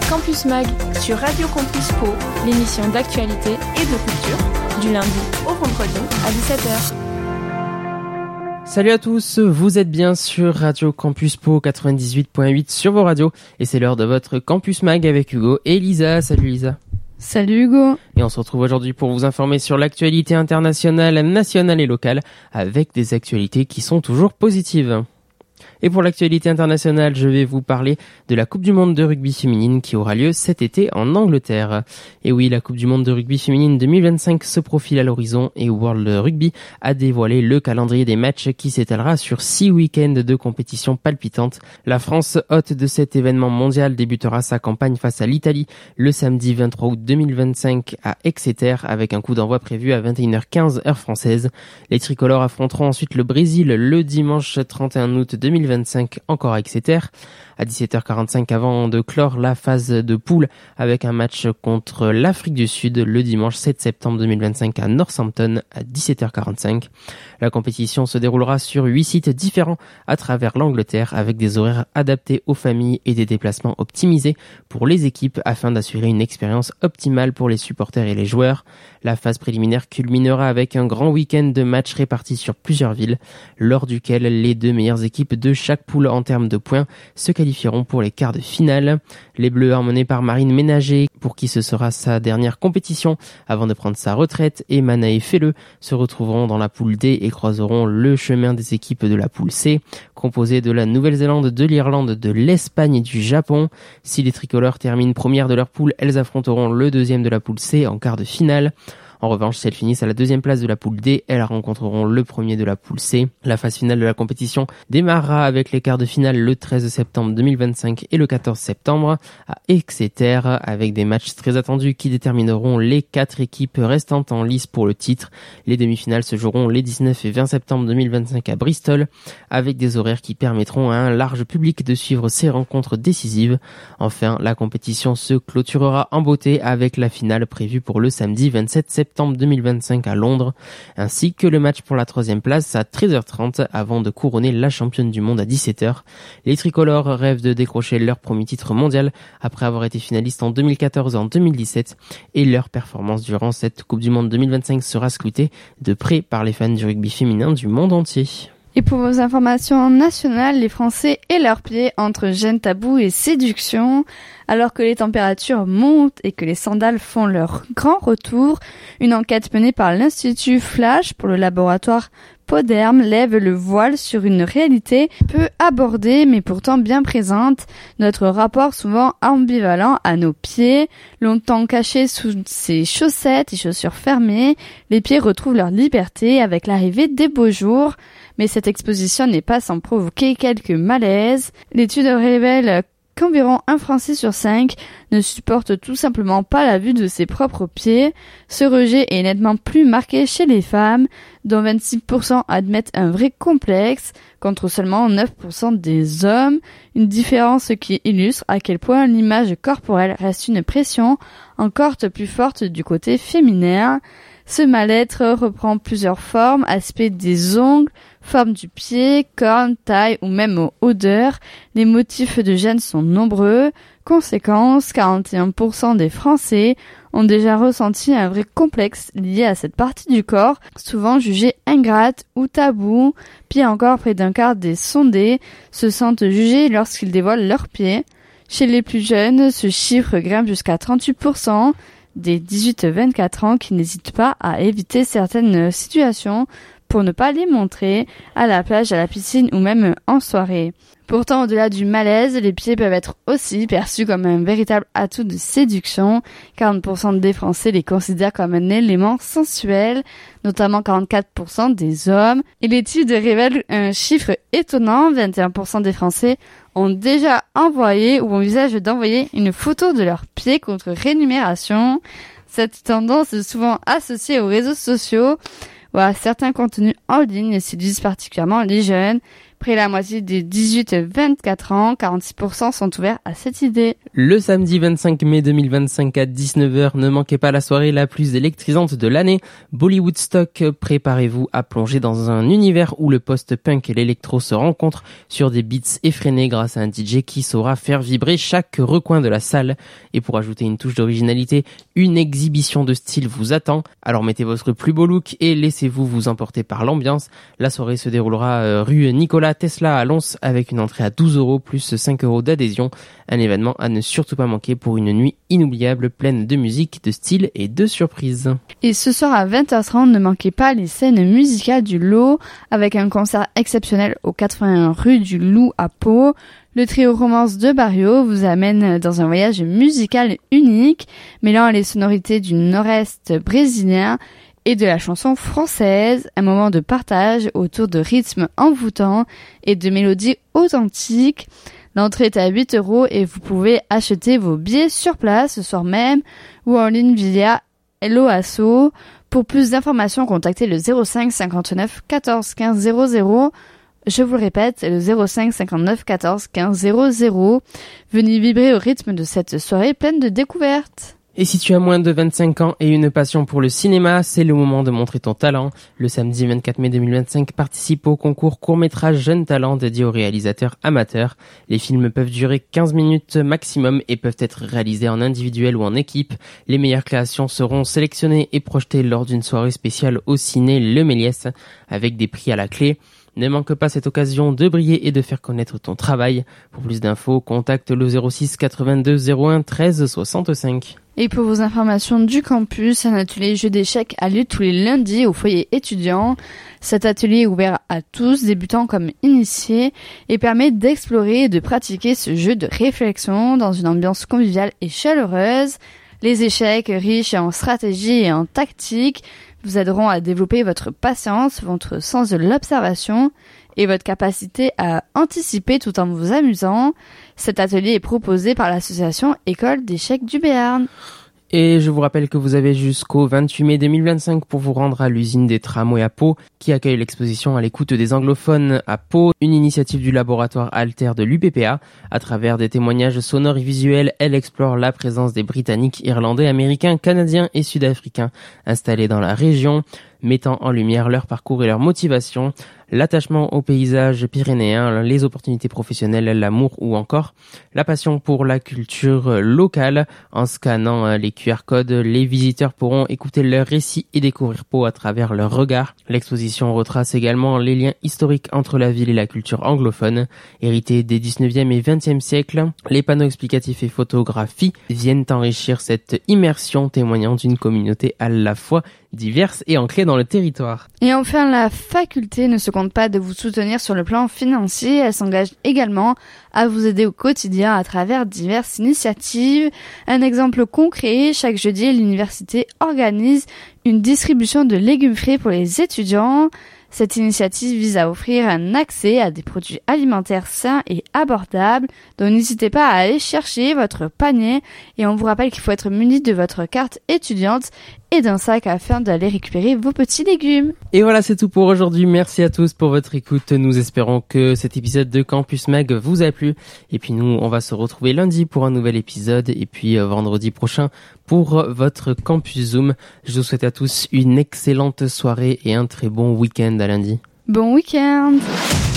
Campus Mag sur Radio Campus Pau, l'émission d'actualité et de culture, du lundi au vendredi à 17h. Salut à tous, vous êtes bien sur Radio Campus Pau 98.8 sur vos radios et c'est l'heure de votre Campus Mag avec Hugo et Lisa. Salut Lisa. Salut Hugo. Et on se retrouve aujourd'hui pour vous informer sur l'actualité internationale, nationale et locale avec des actualités qui sont toujours positives. Et pour l'actualité internationale, je vais vous parler de la Coupe du Monde de rugby féminine qui aura lieu cet été en Angleterre. Et oui, la Coupe du Monde de rugby féminine 2025 se profile à l'horizon et World Rugby a dévoilé le calendrier des matchs qui s'étalera sur 6 week-ends de compétition palpitante. La France, hôte de cet événement mondial, débutera sa campagne face à l'Italie le samedi 23 août 2025 à Exeter avec un coup d'envoi prévu à 21h15 heure française. Les tricolores affronteront ensuite le Brésil le dimanche 31 août 2025 encore à Exeter à 17h45 avant de clore la phase de poule avec un match contre l'Afrique du Sud le dimanche 7 septembre 2025 à Northampton à 17h45. La compétition se déroulera sur 8 sites différents à travers l'Angleterre avec des horaires adaptés aux familles et des déplacements optimisés pour les équipes afin d'assurer une expérience optimale pour les supporters et les joueurs. La phase préliminaire culminera avec un grand week-end de matchs répartis sur plusieurs villes, lors duquel les deux meilleures équipes de chaque poule en termes de points se qualifieront pour les quarts de finale. Les Bleus emmenés par Marine Ménager, pour qui ce sera sa dernière compétition avant de prendre sa retraite, et Manae Felleux se retrouveront dans la poule D et croiseront le chemin des équipes de la poule C, composée de la Nouvelle-Zélande, de l'Irlande, de l'Espagne et du Japon. Si les tricolores terminent premières de leur poule, elles affronteront le deuxième de la poule C en quart de finale. En revanche, si elles finissent à la deuxième place de la poule D, elles rencontreront le premier de la poule C. La phase finale de la compétition démarrera avec les quarts de finale le 13 septembre 2025 et le 14 septembre à Exeter, avec des matchs très attendus qui détermineront les 4 équipes restantes en lice pour le titre. Les demi-finales se joueront les 19 et 20 septembre 2025 à Bristol, avec des horaires qui permettront à un large public de suivre ces rencontres décisives. Enfin, la compétition se clôturera en beauté avec la finale prévue pour le samedi 27 septembre 2025 à Londres, ainsi que le match pour la 3e place à 13h30 avant de couronner la championne du monde à 17h. Les tricolores rêvent de décrocher leur premier titre mondial après avoir été finalistes en 2014 et en 2017 et leur performance durant cette Coupe du Monde 2025 sera scrutée de près par les fans du rugby féminin du monde entier. Et pour vos informations nationales, les Français et leurs pieds entre gêne, tabou et séduction. Alors que les températures montent et que les sandales font leur grand retour, une enquête menée par l'Institut Flash pour le laboratoire Poderm lève le voile sur une réalité peu abordée mais pourtant bien présente, notre rapport souvent ambivalent à nos pieds. Longtemps cachés sous ces chaussettes et chaussures fermées, les pieds retrouvent leur liberté avec l'arrivée des beaux jours. Mais cette exposition n'est pas sans provoquer quelques malaises. L'étude révèle qu'environ 1 Français sur 5 ne supporte tout simplement pas la vue de ses propres pieds. Ce rejet est nettement plus marqué chez les femmes, dont 26% admettent un vrai complexe, contre seulement 9% des hommes. Une différence qui illustre à quel point l'image corporelle reste une pression encore plus forte du côté féminin. Ce mal-être reprend plusieurs formes, aspect des ongles, forme du pied, cornes, taille ou même odeur. Les motifs de gêne sont nombreux. Conséquence, 41% des Français ont déjà ressenti un vrai complexe lié à cette partie du corps, souvent jugée ingrate ou taboue. Puis encore, près d'un quart des sondés se sentent jugés lorsqu'ils dévoilent leurs pieds. Chez les plus jeunes, ce chiffre grimpe jusqu'à 38%. Des 18-24 ans qui n'hésitent pas à éviter certaines situations pour ne pas les montrer à la plage, à la piscine ou même en soirée. Pourtant, au-delà du malaise, les pieds peuvent être aussi perçus comme un véritable atout de séduction. 40% des Français les considèrent comme un élément sensuel, notamment 44% des hommes. Et l'étude révèle un chiffre étonnant, 21% des Français ont déjà envoyé ou envisagent d'envoyer une photo de leurs pieds contre rémunération. Cette tendance est souvent associée aux réseaux sociaux ou à certains contenus en ligne séduisent particulièrement les jeunes. Près de la moitié des 18-24 ans, 46% sont ouverts à cette idée. Le samedi 25 mai 2025 à 19h, ne manquez pas la soirée la plus électrisante de l'année. Bollywoodstock, préparez-vous à plonger dans un univers où le post-punk et l'électro se rencontrent sur des beats effrénés grâce à un DJ qui saura faire vibrer chaque recoin de la salle. Et pour ajouter une touche d'originalité, une exhibition de style vous attend. Alors mettez votre plus beau look et laissez-vous vous emporter par l'ambiance. La soirée se déroulera rue Nicolas Tesla à Lons avec une entrée à 12 € plus 5 € d'adhésion. Un événement à ne surtout pas manquer pour une nuit inoubliable pleine de musique, de style et de surprises. Et ce soir à 20h30, ne manquez pas les scènes musicales du Lot avec un concert exceptionnel au 81 rue du Loup à Pau. Le trio Romance de Barrio vous amène dans un voyage musical unique, mêlant les sonorités du nord-est brésilien et de la chanson française, un moment de partage autour de rythmes envoûtants et de mélodies authentiques. L'entrée est à 8 € et vous pouvez acheter vos billets sur place ce soir même ou en ligne via Helloasso. Pour plus d'informations, contactez le 05 59 14 15 00. Je vous le répète, le 05 59 14 15 00. Venez vibrer au rythme de cette soirée pleine de découvertes. Et si tu as moins de 25 ans et une passion pour le cinéma, c'est le moment de montrer ton talent. Le samedi 24 mai 2025, participe au concours court-métrage Jeunes Talents dédié aux réalisateurs amateurs. Les films peuvent durer 15 minutes maximum et peuvent être réalisés en individuel ou en équipe. Les meilleures créations seront sélectionnées et projetées lors d'une soirée spéciale au ciné Le Méliès avec des prix à la clé. Ne manque pas cette occasion de briller et de faire connaître ton travail. Pour plus d'infos, contacte le 06 82 01 13 65. Et pour vos informations du campus, un atelier jeu d'échecs a lieu tous les lundis au foyer étudiant. Cet atelier est ouvert à tous, débutants comme initiés, et permet d'explorer et de pratiquer ce jeu de réflexion dans une ambiance conviviale et chaleureuse. Les échecs, riches en stratégie et en tactique, vous aideront à développer votre patience, votre sens de l'observation et votre capacité à anticiper tout en vous amusant. Cet atelier est proposé par l'association École d'échecs du Béarn. Et je vous rappelle que vous avez jusqu'au 28 mai 2025 pour vous rendre à l'usine des tramways à Pau, qui accueille l'exposition à l'écoute des anglophones à Pau, une initiative du laboratoire Alter de l'UPPA. À travers des témoignages sonores et visuels, elle explore la présence des Britanniques, Irlandais, Américains, Canadiens et Sud-Africains installés dans la région, mettant en lumière leur parcours et leur motivation, l'attachement au paysage pyrénéen, les opportunités professionnelles, l'amour ou encore la passion pour la culture locale. En scannant les QR codes, les visiteurs pourront écouter leurs récits et découvrir Pau à travers leurs regards. L'exposition retrace également les liens historiques entre la ville et la culture anglophone. Hérités des 19e et 20e siècles, les panneaux explicatifs et photographies viennent enrichir cette immersion, témoignant d'une communauté à la fois diverses et ancrées dans le territoire. Et enfin, la faculté ne se compte pas de vous soutenir sur le plan financier. Elle s'engage également à vous aider au quotidien à travers diverses initiatives. Un exemple concret, chaque jeudi, l'université organise une distribution de légumes frais pour les étudiants. Cette initiative vise à offrir un accès à des produits alimentaires sains et abordables, donc n'hésitez pas à aller chercher votre panier et on vous rappelle qu'il faut être muni de votre carte étudiante et d'un sac afin d'aller récupérer vos petits légumes. Et voilà, c'est tout pour aujourd'hui. Merci à tous pour votre écoute. Nous espérons que cet épisode de Campus Mag vous a plu. Et puis nous, on va se retrouver lundi pour un nouvel épisode et puis vendredi prochain pour votre Campus Zoom. Je vous souhaite à tous une excellente soirée et un très bon week-end. À lundi. Bon week-end.